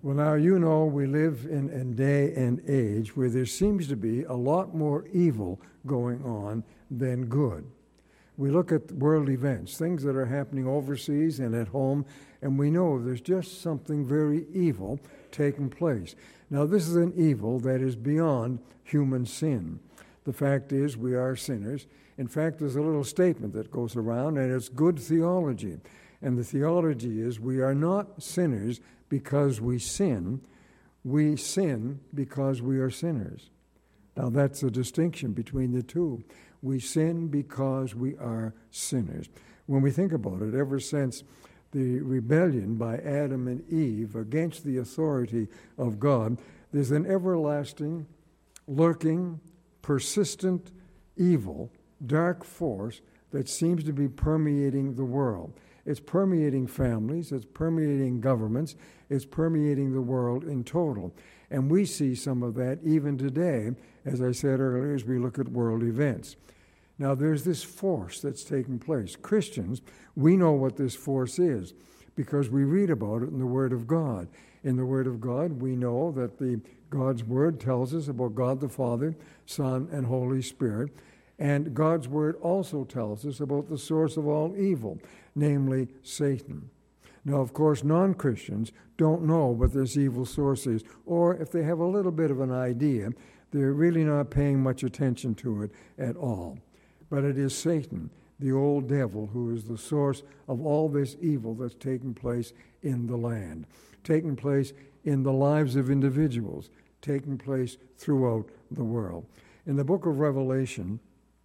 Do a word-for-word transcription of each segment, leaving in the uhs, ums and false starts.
Well, now, you know, we live in a day and age where there seems to be a lot more evil going on than good. We look at world events, things that are happening overseas and at home, and we know there's just something very evil taking place. Now, this is an evil that is beyond human sin. The fact is, we are sinners. In fact, there's a little statement that goes around, and it's good theology. And the theology is, we are not sinners because we sin. We sin because we are sinners. Now, that's a distinction between the two. We sin because we are sinners. When we think about it, ever since the rebellion by Adam and Eve against the authority of God, there's an everlasting, lurking, persistent evil, dark force that seems to be permeating the world. It's permeating families, it's permeating governments, it's permeating the world in total. And we see some of that even today, as I said earlier, as we look at world events. Now, there's this force that's taking place. Christians, we know what this force is because we read about it in the Word of God. In the Word of God, we know that the God's Word tells us about God the Father, Son, and Holy Spirit. And God's Word also tells us about the source of all evil, namely Satan. Now, of course, non-Christians don't know what this evil source is, or if they have a little bit of an idea, they're really not paying much attention to it at all. But it is Satan, the old devil, who is the source of all this evil that's taking place in the land, taking place in the lives of individuals, taking place throughout the world. In the book of Revelation,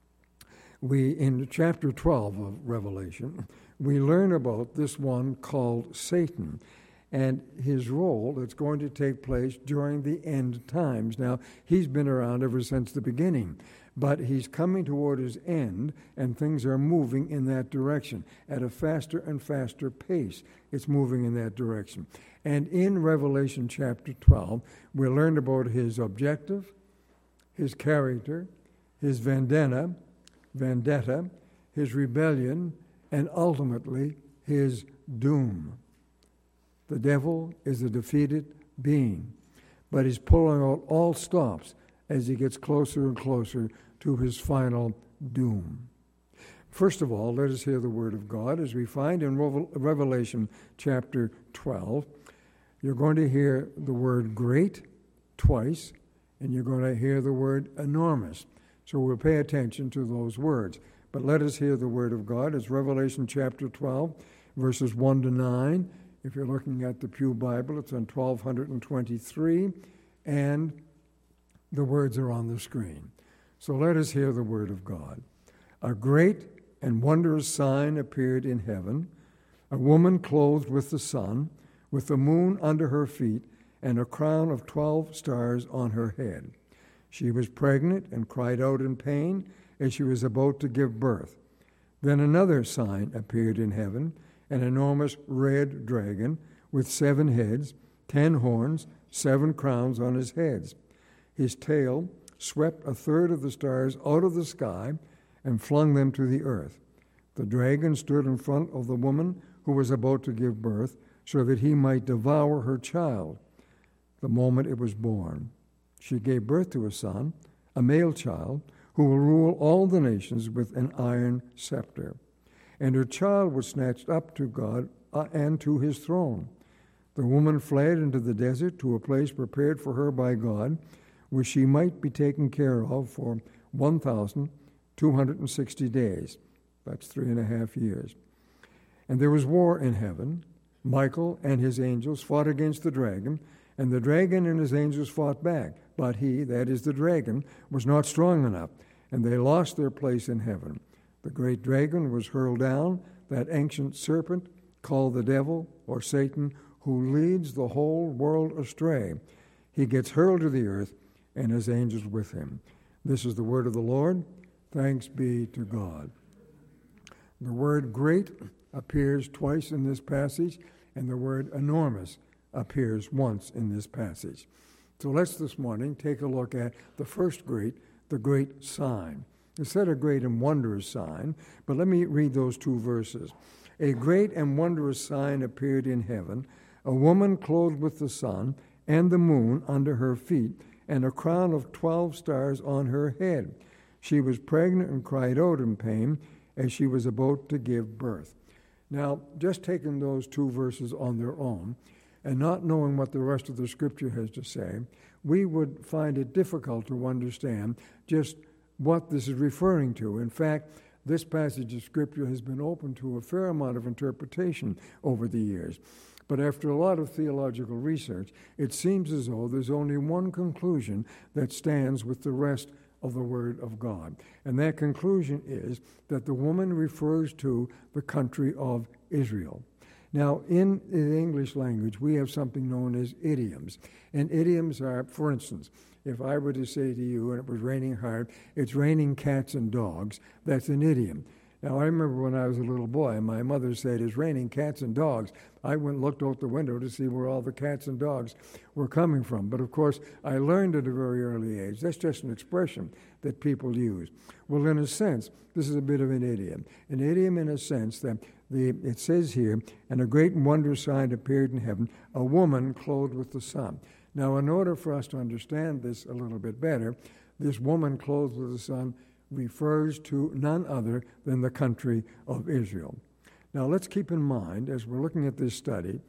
we, in chapter twelve of Revelation, we learn about this one called Satan and his role that's going to take place during the end times. Now, he's been around ever since the beginning, but he's coming toward his end, and things are moving in that direction at a faster and faster pace. It's moving in that direction. And in Revelation chapter twelve, we learned about his objective, his character, his vendetta, vendetta, his rebellion, and ultimately his doom. The devil is a defeated being, but he's pulling out all stops as he gets closer and closer to his final doom. First of all, let us hear the word of God as we find in Revelation chapter twelve. You're going to hear the word great twice, and you're going to hear the word enormous. So we'll pay attention to those words. But let us hear the word of God. It's Revelation chapter twelve, verses one to nine. If you're looking at the Pew Bible, it's on twelve twenty-three, and the words are on the screen. So let us hear the word of God. A great and wondrous sign appeared in heaven, a woman clothed with the sun, with the moon under her feet, and a crown of twelve stars on her head. She was pregnant and cried out in pain as she was about to give birth. Then another sign appeared in heaven, an enormous red dragon with seven heads, ten horns, seven crowns on his heads. His tail swept a third of the stars out of the sky and flung them to the earth. The dragon stood in front of the woman who was about to give birth so that he might devour her child the moment it was born. She gave birth to a son, a male child, who will rule all the nations with an iron scepter. And her child was snatched up to God uh, and to his throne. The woman fled into the desert to a place prepared for her by God, where she might be taken care of for one thousand two hundred sixty days. That's three and a half years. And there was war in heaven. Michael and his angels fought against the dragon, and the dragon and his angels fought back. But he, that is the dragon, was not strong enough, and they lost their place in heaven. The great dragon was hurled down, that ancient serpent called the devil or Satan, who leads the whole world astray. He gets hurled to the earth, and his angels with him. This is the word of the Lord. Thanks be to God. The word great appears twice in this passage, and the word enormous appears once in this passage. So let's this morning take a look at the first great, the great sign. It's said a great and wondrous sign, but let me read those two verses. A great and wondrous sign appeared in heaven, a woman clothed with the sun and the moon under her feet, and a crown of twelve stars on her head. She was pregnant and cried out in pain as she was about to give birth. Now, just taking those two verses on their own and not knowing what the rest of the Scripture has to say, we would find it difficult to understand just what this is referring to. In fact, this passage of Scripture has been open to a fair amount of interpretation over the years. But after a lot of theological research, it seems as though there's only one conclusion that stands with the rest of the Word of God. And that conclusion is that the woman refers to the country of Israel. Now, in the English language, we have something known as idioms. And idioms are, for instance, if I were to say to you, and it was raining hard, it's raining cats and dogs, that's an idiom. Now, I remember when I was a little boy, and my mother said, it's raining cats and dogs. I went and looked out the window to see where all the cats and dogs were coming from. But, of course, I learned at a very early age. That's just an expression that people use. Well, in a sense, this is a bit of an idiom. An idiom in a sense that the it says here, and a great and wondrous sign appeared in heaven, a woman clothed with the sun. Now, in order for us to understand this a little bit better, this woman clothed with the sun refers to none other than the country of Israel. Now, let's keep in mind, as we're looking at this study,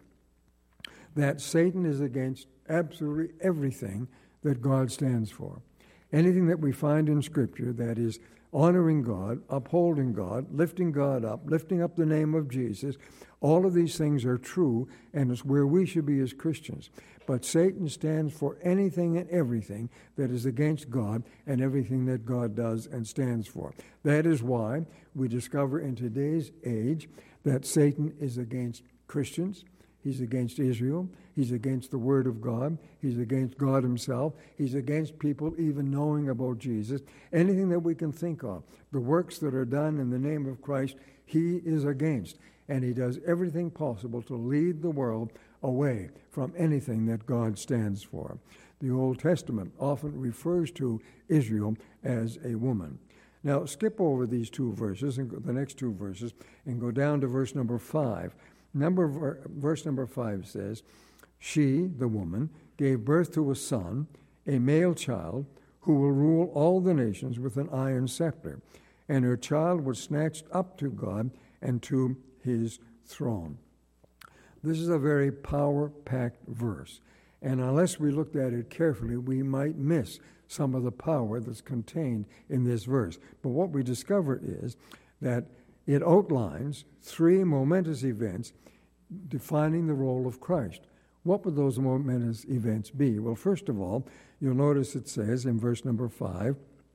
that Satan is against absolutely everything that God stands for. Anything that we find in Scripture that is honoring God, upholding God, lifting God up, lifting up the name of Jesus, all of these things are true, and it's where we should be as Christians. But Satan stands for anything and everything that is against God and everything that God does and stands for. That is why we discover in today's age that Satan is against Christians. He's against Israel. He's against the Word of God. He's against God himself. He's against people even knowing about Jesus. Anything that we can think of, the works that are done in the name of Christ, he is against. And he does everything possible to lead the world away from anything that God stands for. The Old Testament often refers to Israel as a woman. Now, skip over these two verses, and go, the next two verses, and go down to verse number five. Number, verse number five says, she, the woman, gave birth to a son, a male child, who will rule all the nations with an iron scepter, and her child was snatched up to God and to his throne. This is a very power-packed verse, and unless we looked at it carefully, we might miss some of the power that's contained in this verse. But what we discover is that it outlines three momentous events defining the role of Christ. What would those momentous events be? Well, first of all, you'll notice it says in verse number five,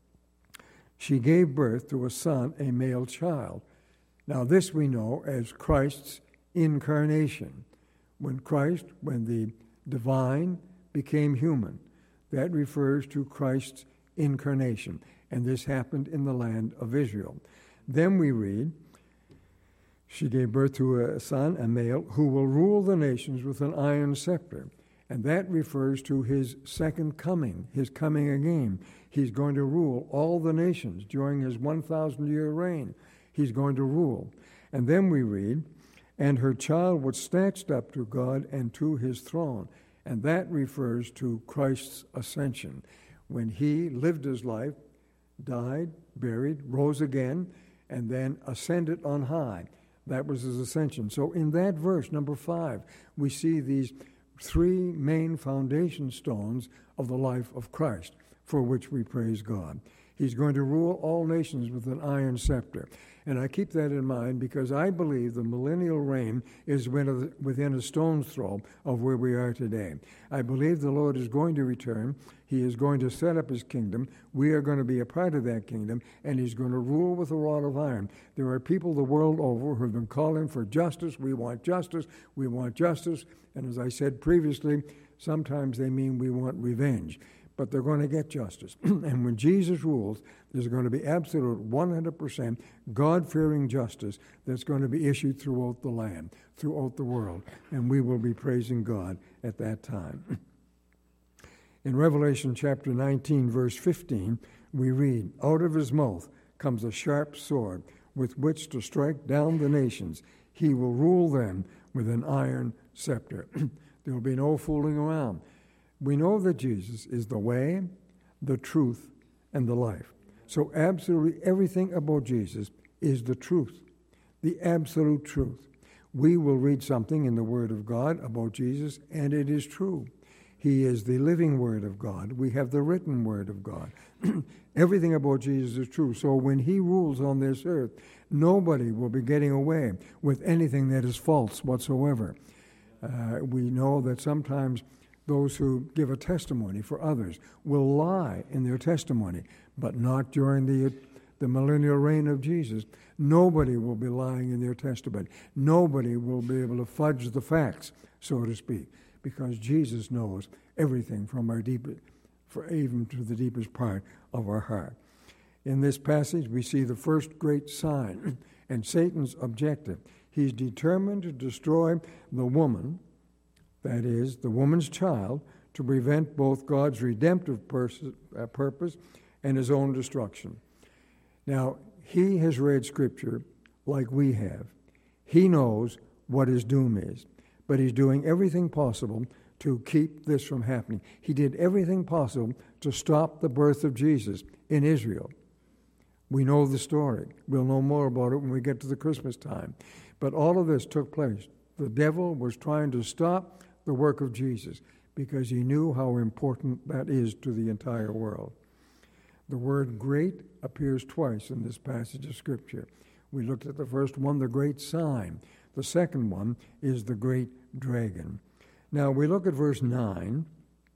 she gave birth to a son, a male child. Now, this we know as Christ's incarnation. When Christ, when the divine became human, that refers to Christ's incarnation. And this happened in the land of Israel. Then we read, she gave birth to a son, a male, who will rule the nations with an iron scepter. And that refers to his second coming, his coming again. He's going to rule all the nations during his one thousand year reign. He's going to rule. And then we read, and her child was snatched up to God and to his throne. And that refers to Christ's ascension. When he lived his life, died, buried, rose again, and then ascended on high. That was his ascension. So in that verse, number five, we see these three main foundation stones of the life of Christ, for which we praise God. He's going to rule all nations with an iron scepter. And I keep that in mind because I believe the millennial reign is within a stone's throw of where we are today. I believe the Lord is going to return. He is going to set up his kingdom. We are going to be a part of that kingdom, and he's going to rule with a rod of iron. There are people the world over who have been calling for justice. We want justice. We want justice. And as I said previously, sometimes they mean we want revenge. But they're going to get justice. And when Jesus rules, there's going to be absolute one hundred percent God-fearing justice that's going to be issued throughout the land, throughout the world. And we will be praising God at that time. In Revelation chapter nineteen, verse fifteen, we read, out of his mouth comes a sharp sword with which to strike down the nations. He will rule them with an iron scepter. There will be no fooling around. We know that Jesus is the way, the truth, and the life. So absolutely everything about Jesus is the truth, the absolute truth. We will read something in the Word of God about Jesus, and it is true. He is the living Word of God. We have the written Word of God. Everything about Jesus is true. So when he rules on this earth, nobody will be getting away with anything that is false whatsoever. Uh, we know that sometimes those who give a testimony for others will lie in their testimony, but not during the the millennial reign of Jesus. Nobody will be lying in their testimony. Nobody will be able to fudge the facts, so to speak, because Jesus knows everything from our deepest, for even to the deepest part of our heart. In this passage, we see the first great sign and Satan's objective. He's determined to destroy the woman, that is, the woman's child, to prevent both God's redemptive pers- uh, purpose and his own destruction. Now, he has read Scripture like we have. He knows what his doom is, but he's doing everything possible to keep this from happening. He did everything possible to stop the birth of Jesus in Israel. We know the story. We'll know more about it when we get to the Christmas time. But all of this took place. The devil was trying to stop the work of Jesus because he knew how important that is to the entire world. The word great appears twice in this passage of Scripture. We looked at the first one, the great sign. The second one is the great dragon. Now we look at verse nine,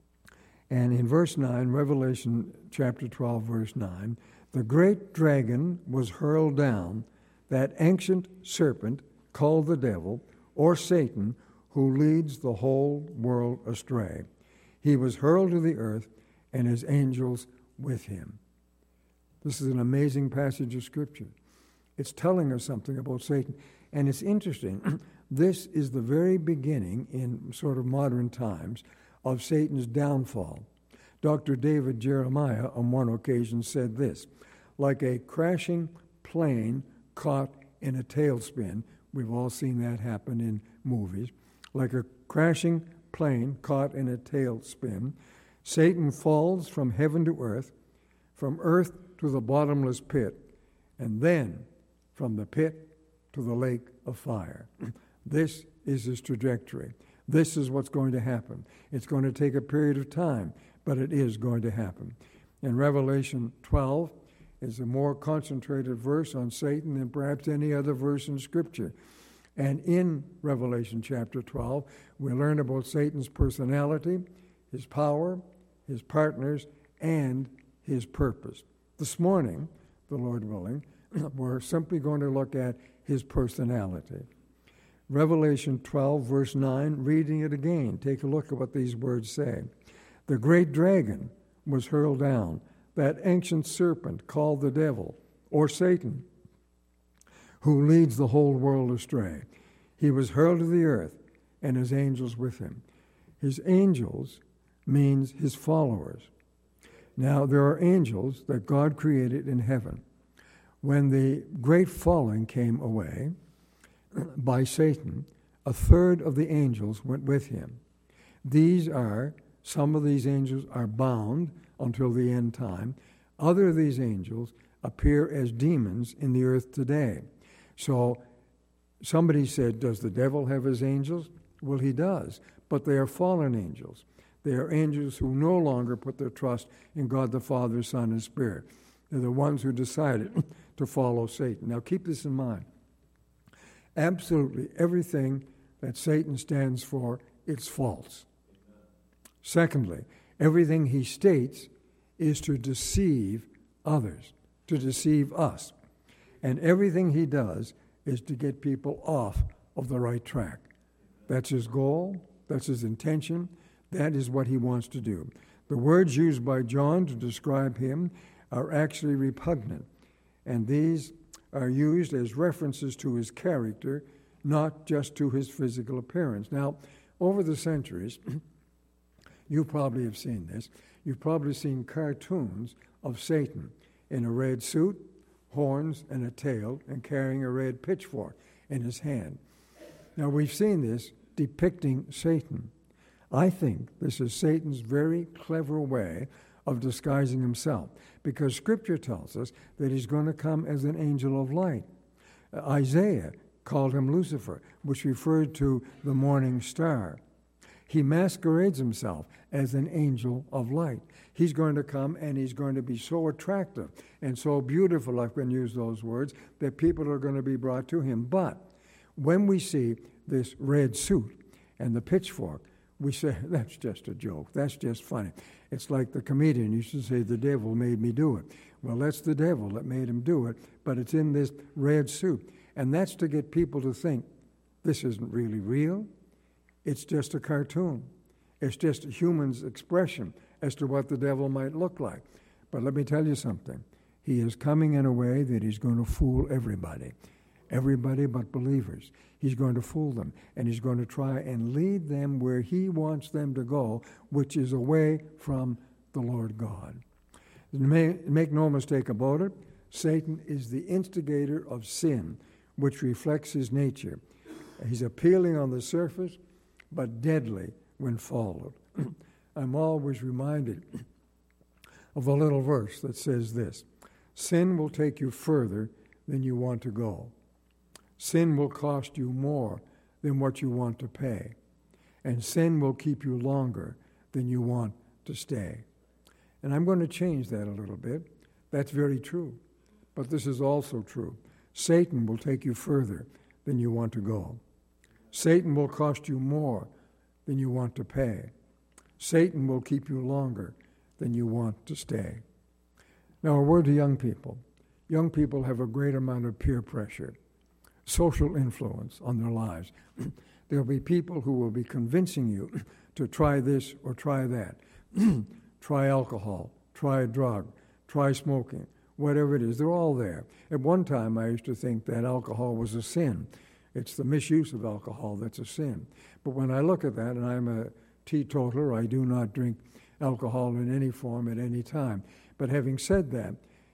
and in verse nine, Revelation chapter twelve, verse nine, the great dragon was hurled down, that ancient serpent called the devil, or Satan, who leads the whole world astray. He was hurled to the earth, and his angels with him. This is an amazing passage of Scripture. It's telling us something about Satan. And it's interesting, this is the very beginning in sort of modern times of Satan's downfall. Doctor David Jeremiah on one occasion said this, like a crashing plane caught in a tailspin, we've all seen that happen in movies, like a crashing plane caught in a tailspin, Satan falls from heaven to earth, from earth to the bottomless pit, and then from the pit to the lake of fire. This is his trajectory. This is what's going to happen. It's going to take a period of time, but it is going to happen. In Revelation twelve is a more concentrated verse on Satan than perhaps any other verse in Scripture. And in Revelation chapter twelve, we learn about Satan's personality, his power, his partners, and his purpose. This morning, the Lord willing, we're simply going to look at his personality. Revelation twelve, verse nine, reading it again. Take a look at what these words say. The great dragon was hurled down, that ancient serpent called the devil, or Satan, who leads the whole world astray. He was hurled to the earth, and his angels with him. His angels means his followers. Now, there are angels that God created in heaven. When the great falling came away by Satan, a third of the angels went with him. These are, some of these angels are bound until the end time. Other of these angels appear as demons in the earth today. So somebody said, does the devil have his angels? Well, he does, but they are fallen angels. They are angels who no longer put their trust in God the Father, Son, and Spirit. They're the ones who decided to follow Satan. Now keep this in mind. Absolutely everything that Satan stands for, it's false. Secondly, everything he states is to deceive others, to deceive us. And everything he does is to get people off of the right track. That's his goal. That's his intention. That is what he wants to do. The words used by John to describe him are actually repugnant, and these are used as references to his character, not just to his physical appearance. Now, over the centuries, you probably have seen this. You've probably seen cartoons of Satan in a red suit, horns, and a tail, and carrying a red pitchfork in his hand. Now, we've seen this depicting Satan. I think this is Satan's very clever way of disguising himself, because Scripture tells us that he's going to come as an angel of light. Uh, Isaiah called him Lucifer, which referred to the morning star. He masquerades himself as an angel of light. He's going to come and he's going to be so attractive and so beautiful, I can use those words, that people are going to be brought to him. But when we see this red suit and the pitchfork, we say, that's just a joke. That's just funny. It's like the comedian used to say, the devil made me do it. Well, that's the devil that made him do it, but it's in this red suit. And that's to get people to think, this isn't really real. It's just a cartoon. It's just a human's expression as to what the devil might look like. But let me tell you something. He is coming in a way that he's going to fool everybody. Everybody but believers. He's going to fool them, and he's going to try and lead them where he wants them to go, which is away from the Lord God. Make no mistake about it, Satan is the instigator of sin, which reflects his nature. He's appealing on the surface, but deadly when followed. I'm always reminded of a little verse that says this: sin will take you further than you want to go. Sin will cost you more than what you want to pay. And sin will keep you longer than you want to stay. And I'm going to change that a little bit. That's very true. But this is also true. Satan will take you further than you want to go. Satan will cost you more than you want to pay. Satan will keep you longer than you want to stay. Now, a word to young people. Young people have a great amount of peer pressure, social influence on their lives. There'll be people who will be convincing you to try this or try that. Try alcohol, try a drug, try smoking, whatever it is. They're all there. At one time, I used to think that alcohol was a sin. It's the misuse of alcohol that's a sin. But when I look at that, and I'm a teetotaler, I do not drink alcohol in any form at any time. But having said that,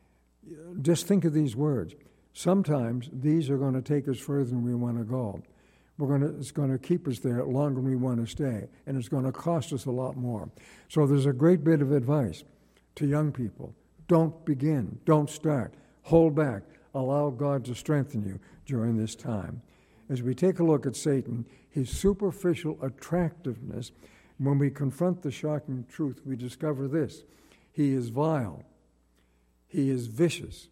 just think of these words. Sometimes these are going to take us further than we want to go. We're going to, it's going to keep us there longer than we want to stay, and it's going to cost us a lot more. So there's a great bit of advice to young people. Don't begin. Don't start. Hold back. Allow God to strengthen you during this time. As we take a look at Satan, his superficial attractiveness, when we confront the shocking truth, we discover this: he is vile. He is vicious.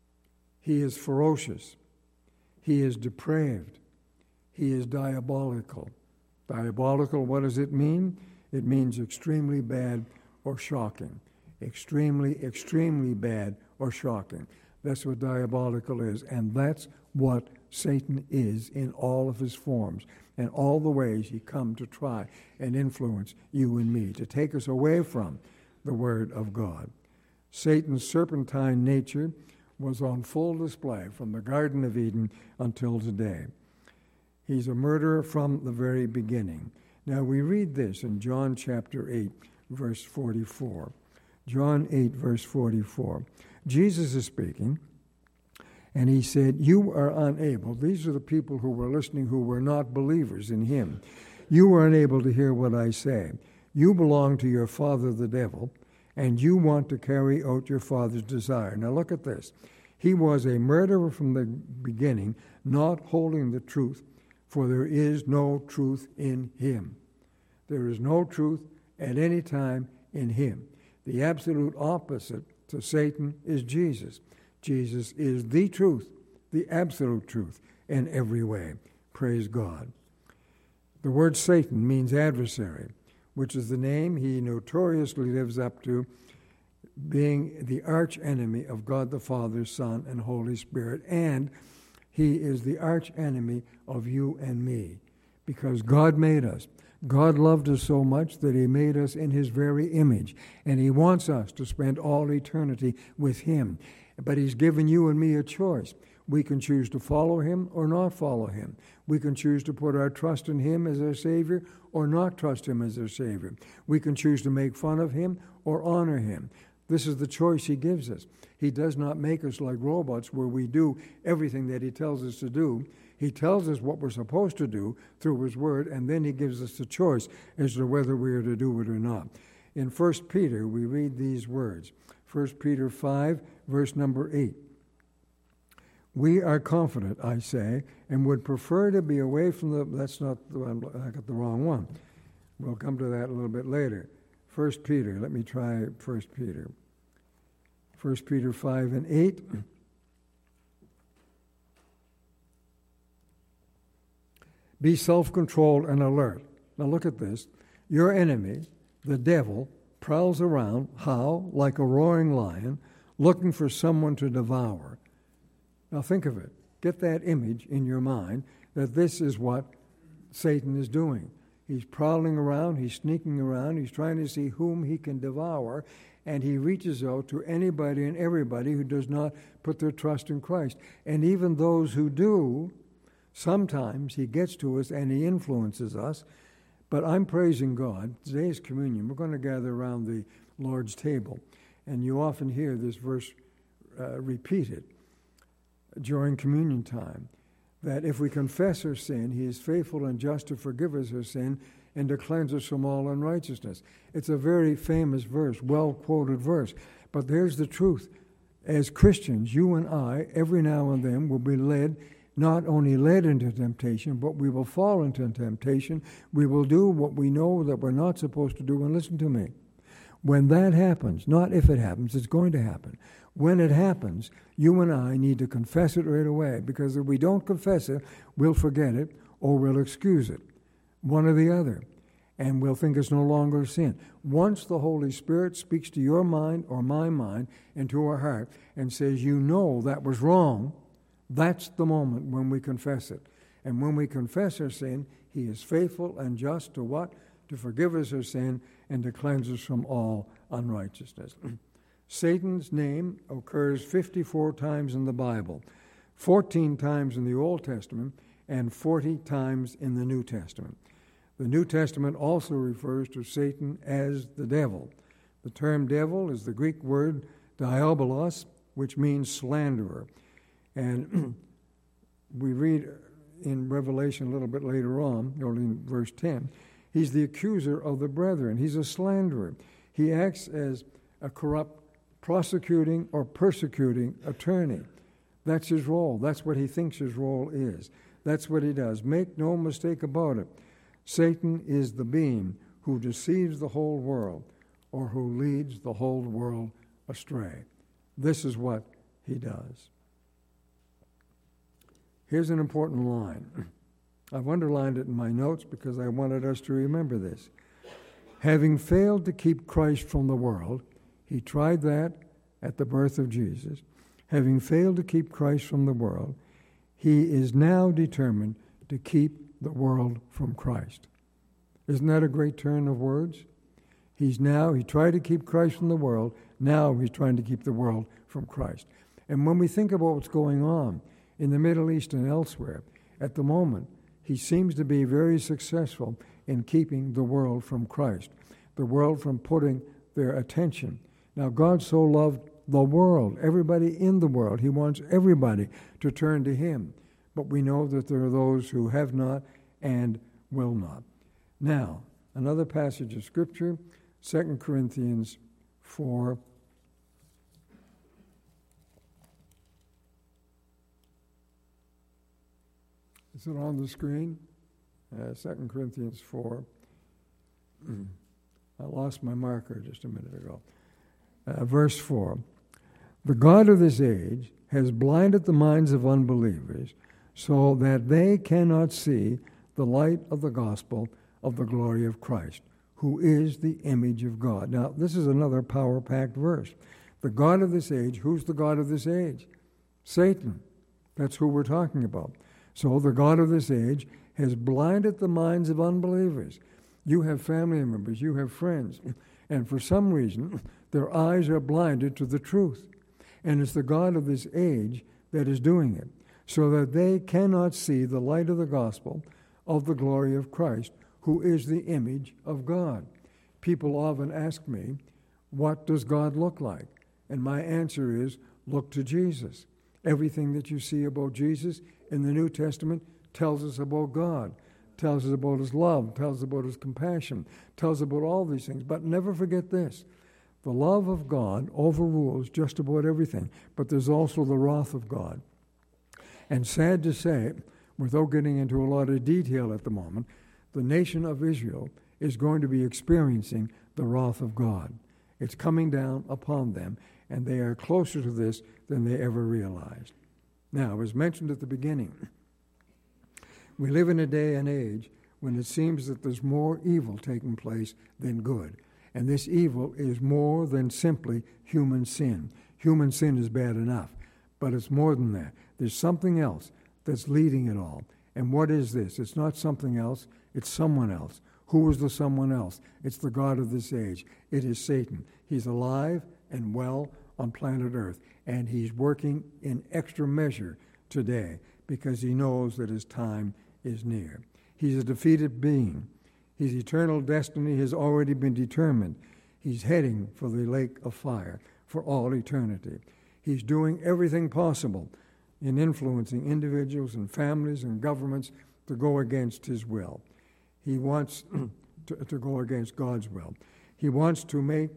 He is ferocious. He is depraved. He is diabolical. Diabolical, what does it mean? It means extremely bad or shocking. Extremely, extremely bad or shocking. That's what diabolical is, and that's what Satan is in all of his forms and all the ways he comes to try and influence you and me, to take us away from the Word of God. Satan's serpentine nature was on full display from the Garden of Eden until today. He's a murderer from the very beginning. Now we read this in John chapter eight, verse forty-four. John eight, verse forty-four. Jesus is speaking, and he said, you are unable. These are the people who were listening who were not believers in him. You are unable to hear what I say. You belong to your father, the devil, and you want to carry out your father's desire. Now look at this. He was a murderer from the beginning, not holding the truth, for there is no truth in him. There is no truth at any time in him. The absolute opposite to Satan is Jesus. Jesus is the truth, the absolute truth in every way. Praise God. The word Satan means adversary, which is the name he notoriously lives up to, being the arch enemy of God the Father, Son, and Holy Spirit. And he is the arch enemy of you and me, because God made us. God loved us so much that he made us in his very image, and he wants us to spend all eternity with him. But he's given you and me a choice. We can choose to follow him or not follow him. We can choose to put our trust in him as our Savior or not trust him as our Savior. We can choose to make fun of him or honor him. This is the choice he gives us. He does not make us like robots where we do everything that he tells us to do. He tells us what we're supposed to do through His Word, and then He gives us the choice as to whether we are to do it or not. In First Peter, we read these words. First Peter five, verse number eight. We are confident, I say, and would prefer to be away from the... That's not the one, I got the wrong one. We'll come to that a little bit later. First Peter, let me try First Peter. First Peter five and eight. Be self-controlled and alert. Now look at this. Your enemy, the devil, prowls around, how? Like a roaring lion, looking for someone to devour. Now think of it. Get that image in your mind that this is what Satan is doing. He's prowling around, he's sneaking around, he's trying to see whom he can devour, and he reaches out to anybody and everybody who does not put their trust in Christ. And even those who do, sometimes he gets to us and he influences us. But I'm praising God. Today's communion. We're going to gather around the Lord's table. And you often hear this verse uh, repeated during communion time, that if we confess our sin, He is faithful and just to forgive us our sin and to cleanse us from all unrighteousness. It's a very famous verse, well-quoted verse. But there's the truth. As Christians, you and I, every now and then, will be led, not only led into temptation, but we will fall into temptation. We will do what we know that we're not supposed to do. And listen to me. When that happens, not if it happens, it's going to happen. When it happens, you and I need to confess it right away, because if we don't confess it, we'll forget it or we'll excuse it, one or the other, and we'll think it's no longer a sin. Once the Holy Spirit speaks to your mind or my mind and to our heart and says, you know that was wrong, that's the moment when we confess it. And when we confess our sin, He is faithful and just to what? To forgive us our sin and to cleanse us from all unrighteousness. Satan's name occurs fifty-four times in the Bible, fourteen times in the Old Testament, and forty times in the New Testament. The New Testament also refers to Satan as the devil. The term devil is the Greek word diabolos, which means slanderer. And we read in Revelation a little bit later on, or in verse ten, he's the accuser of the brethren. He's a slanderer. He acts as a corrupt prosecuting or persecuting attorney. That's his role. That's what he thinks his role is. That's what he does. Make no mistake about it. Satan is the being who deceives the whole world, or who leads the whole world astray. This is what he does. Here's an important line. I've underlined it in my notes because I wanted us to remember this. Having failed to keep Christ from the world, He tried that at the birth of Jesus. Having failed to keep Christ from the world, He is now determined to keep the world from Christ. Isn't that a great turn of words? He's now, he tried to keep Christ from the world, now he's trying to keep the world from Christ. And when we think about what's going on in the Middle East and elsewhere, at the moment, he seems to be very successful in keeping the world from Christ, the world from putting their attention. Now, God so loved the world, everybody in the world. He wants everybody to turn to Him. But we know that there are those who have not and will not. Now, another passage of Scripture, Second Corinthians four. Is it on the screen? Uh, Second Corinthians four. I lost my marker just a minute ago. Uh, verse four. The God of this age has blinded the minds of unbelievers so that they cannot see the light of the gospel of the glory of Christ, who is the image of God. Now, this is another power-packed verse. The God of this age, who's the God of this age? Satan. That's who we're talking about. So the God of this age has blinded the minds of unbelievers. You have family members, you have friends, and for some reason, their eyes are blinded to the truth. And it's the God of this age that is doing it, so that they cannot see the light of the gospel of the glory of Christ, who is the image of God. People often ask me, what does God look like? And my answer is, look to Jesus. Everything that you see about Jesus in the New Testament tells us about God, tells us about his love, tells us about his compassion, tells us about all these things. But never forget this. The love of God overrules just about everything, but there's also the wrath of God. And sad to say, without getting into a lot of detail at the moment, the nation of Israel is going to be experiencing the wrath of God. It's coming down upon them, and they are closer to this than they ever realized. Now, as mentioned at the beginning, we live in a day and age when it seems that there's more evil taking place than good. And this evil is more than simply human sin. Human sin is bad enough, but it's more than that. There's something else that's leading it all. And what is this? It's not something else, it's someone else. Who is the someone else? It's the God of this age. It is Satan. He's alive and well on planet Earth, and he's working in extra measure today because he knows that his time is near. He's a defeated being. His eternal destiny has already been determined. He's heading for the lake of fire for all eternity. He's doing everything possible in influencing individuals and families and governments to go against his will. He wants to, to go against God's will. He wants to make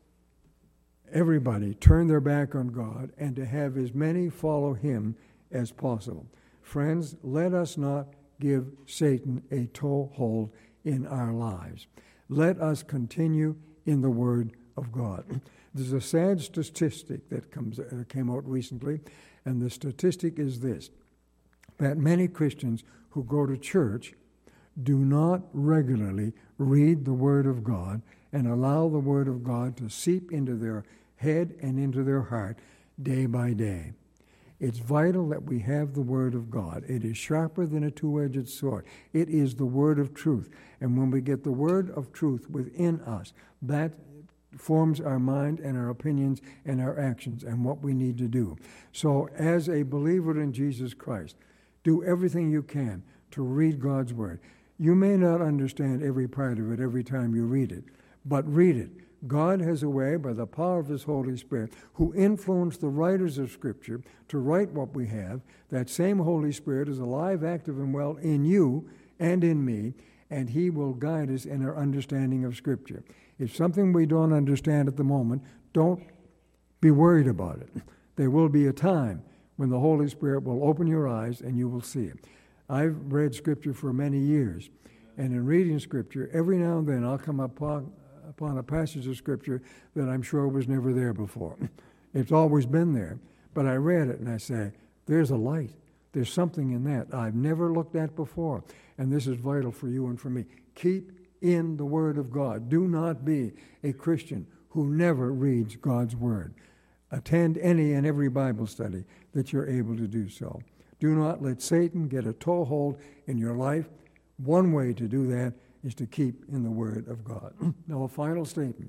everybody turn their back on God and to have as many follow him as possible. Friends, let us not give Satan a toehold in our lives. Let us continue in the Word of God. There's a sad statistic that comes uh, came out recently, and the statistic is this, that many Christians who go to church do not regularly read the Word of God and allow the Word of God to seep into their head and into their heart day by day. It's vital that we have the Word of God. It is sharper than a two-edged sword. It is the Word of truth. And when we get the Word of truth within us, that forms our mind and our opinions and our actions and what we need to do. So as a believer in Jesus Christ, do everything you can to read God's Word. You may not understand every part of it every time you read it, but read it. God has a way, by the power of his Holy Spirit, who influenced the writers of Scripture to write what we have. That same Holy Spirit is alive, active, and well in you and in me, and he will guide us in our understanding of Scripture. If something we don't understand at the moment, don't be worried about it. There will be a time when the Holy Spirit will open your eyes and you will see it. I've read Scripture for many years, and in reading Scripture, every now and then I'll come upon upon a passage of Scripture that I'm sure was never there before. It's always been there. But I read it and I say, there's a light. There's something in that I've never looked at before. And this is vital for you and for me. Keep in the Word of God. Do not be a Christian who never reads God's Word. Attend any and every Bible study that you're able to do so. Do not let Satan get a toehold in your life. One way to do that is to keep in the Word of God. Now, a final statement.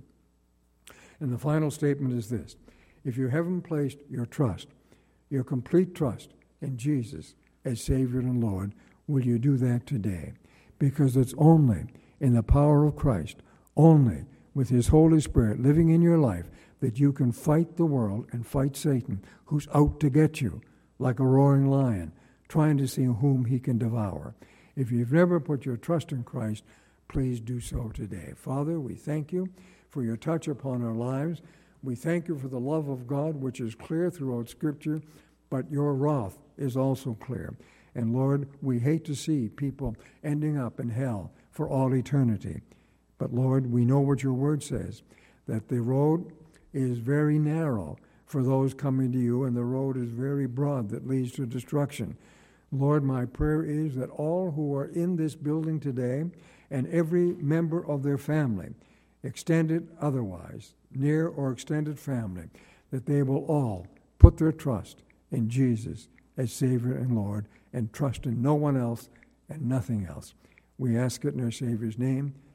And the final statement is this. If you haven't placed your trust, your complete trust in Jesus as Savior and Lord, will you do that today? Because it's only in the power of Christ, only with his Holy Spirit living in your life, that you can fight the world and fight Satan, who's out to get you like a roaring lion, trying to see whom he can devour. If you've never put your trust in Christ, please do so today. Father, we thank you for your touch upon our lives. We thank you for the love of God, which is clear throughout Scripture, but your wrath is also clear. And Lord, we hate to see people ending up in hell for all eternity. But Lord, we know what your word says, that the road is very narrow for those coming to you, and the road is very broad that leads to destruction. Lord, my prayer is that all who are in this building today and every member of their family, extended otherwise, near or extended family, that they will all put their trust in Jesus as Savior and Lord and trust in no one else and nothing else. We ask it in our Savior's name.